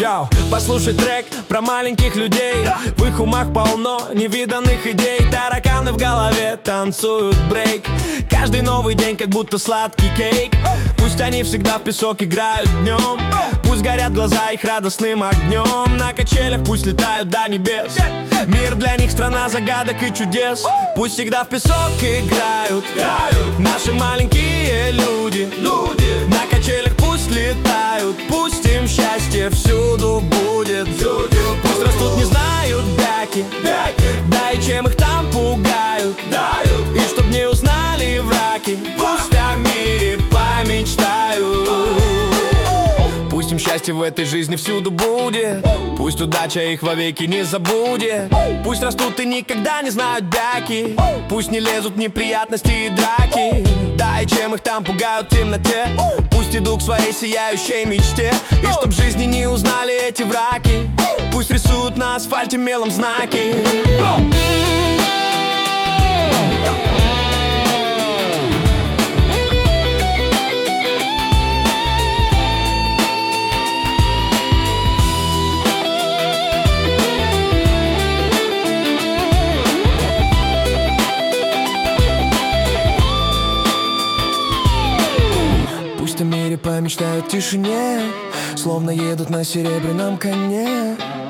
Йоу, послушай трек про маленьких людей. В их умах полно невиданных идей. Тараканы в голове танцуют брейк. Каждый новый день как будто сладкий кейк. Пусть они всегда в песок играют днем. Пусть горят глаза их радостным огнем. На качелях пусть летают до небес. Мир для них страна загадок и чудес. Пусть всегда в песок играют наши маленькие люди. На качелях пусть летают. Пусть им счастье всюду будет. Пусть растут, не знают бяки. Да и чем их там пугают. И чтоб не узнали враки. Пусть о мире помечтают. Пусть им счастье в этой жизни всюду будет. Пусть удача их вовеки не забудет. Пусть растут и никогда не знают бяки. Пусть не лезут в неприятности и драки. Да и чем их там пугают в темноте. Пусть идут к своей сияющей мечте. И чтоб в жизни не узнали эти враки. Пусть рисуют на асфальте мелом знаки. Пусть о мире помечтают в тишине, словно едут на серебряном коне.